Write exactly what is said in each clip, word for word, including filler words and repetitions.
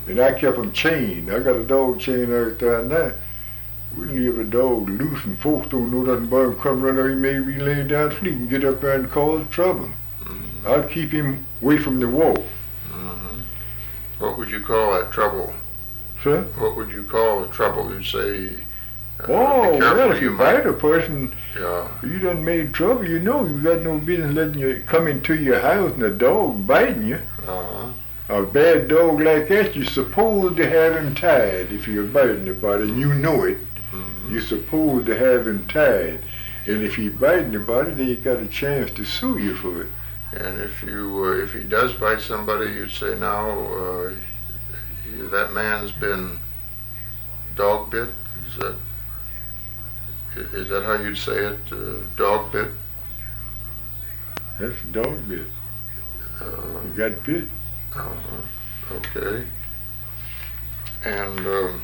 And I kept them chained. I got a dog chain out there now. We leave a dog loose and folks don't know nothing about him. Come right out, he may be laying down sleep and get up there and cause trouble. Mm-hmm. I'd keep him away from the wall. Mm-hmm. What would you call that trouble? Sir? What would you call the trouble? You'd say, uh, Oh, be careful, well, if you you might. bite a person, Yeah. you done made trouble. You know you got no business letting you come into your house and a dog biting you. Uh-huh. A bad dog like that, you're supposed to have him tied if you're biting anybody, and you know it. Mm-hmm. You're supposed to have him tied. And if he biting anybody, they got a chance to sue you for it. And if you uh, if he does bite somebody, you'd say now uh, he, that man's been dog bit. Is that is that how you'd say it? Uh, dog bit. That's a dog bit. Uh, You got bit. uh, okay. And um,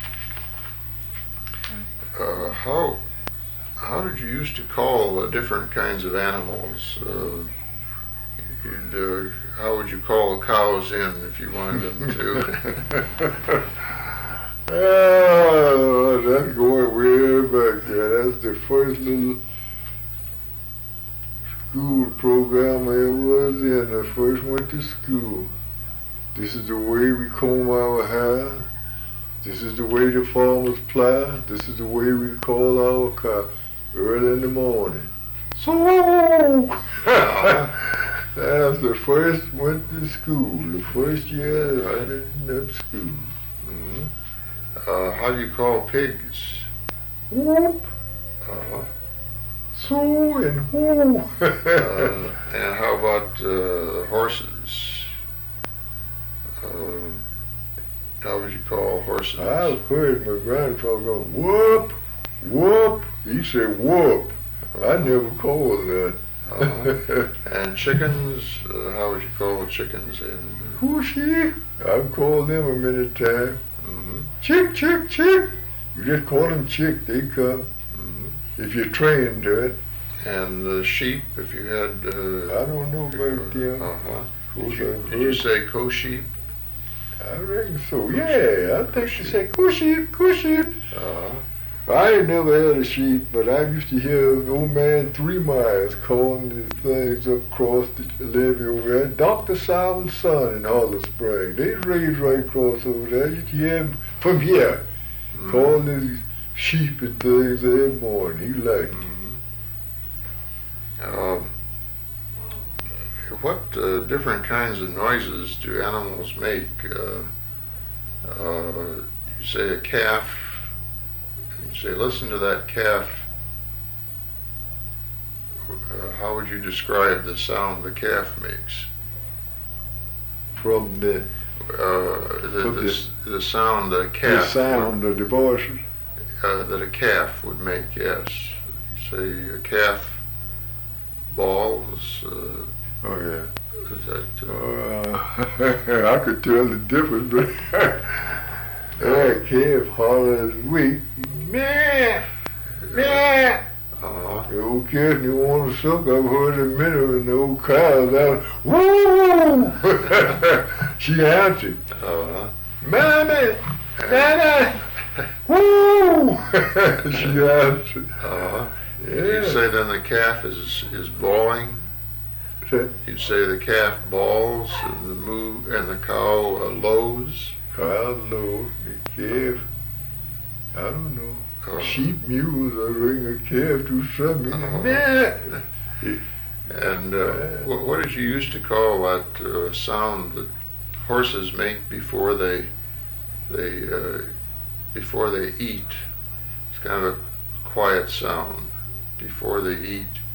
uh, how how did you used to call uh, different kinds of animals? Uh, you'd, uh, how would you call the cows in if you wanted them to? Oh, that's going way back there. That's the first little school program I ever was in. I first went to school. This is the way we comb our hair. This is the way the farmers plow. This is the way we call our cow early in the morning. So, that's the first went to school. The first year I went to school. Mm-hmm. Uh, how do you call pigs? Whoop, Uh-huh. so and whoo. uh, and how about uh, horses? Uh, how would you call horses? I've heard my grandfather go, whoop, whoop. He said whoop. I never called that. Uh-huh. And chickens, uh, how would you call the chickens? In, Who's she? I've called them a many times. mm-hmm. Chick, chick, chick. You just call them chick, they come. Mm-hmm. If you're trained to it. And the sheep, if you had... Uh, I don't know about them. uh-huh. Did Course you, I've did you heard- say co-sheep? I reckon so. Yeah, I think she said, cool sheep, cool sheep. Uh-huh. I ain't never had a sheep, but I used to hear an old man three miles calling the things up across the levee over there. Doctor Simon's son in Hollow Spring. They raised right across over there. I used to hear him from here Mm-hmm. calling his sheep and things every morning. He liked it. Mm-hmm. Um, what uh, different kinds of noises do animals make? Uh, uh, you say a calf, you say, listen to that calf. Uh, how would you describe the sound the calf makes? From the, Uh, the, From the, the- s- the sound that a the calf sound of the voices. would, uh, that a calf would make, yes. You say a calf bawls. Uh, Oh, yeah. is that, uh, Uh, I could tell the difference, but that calf holler is weak. Meh, meh. uh, The old calf you want to suck. I've heard a minute when the old cow's out. Woo! She answered, uh, Mommy, Mommy, woo! She answered. uh, Yeah. you'd say then the calf is is bawling. Said, You'd say the calf bawls and the moo and the cow uh, lows. cow low, the calf, I don't know. Uh, Sheep, mules, I ring a calf do something. Uh-huh. Meh. And uh, what, what did you used to call that uh, sound that horses make before they they uh, before they eat? It's kind of a quiet sound before they eat.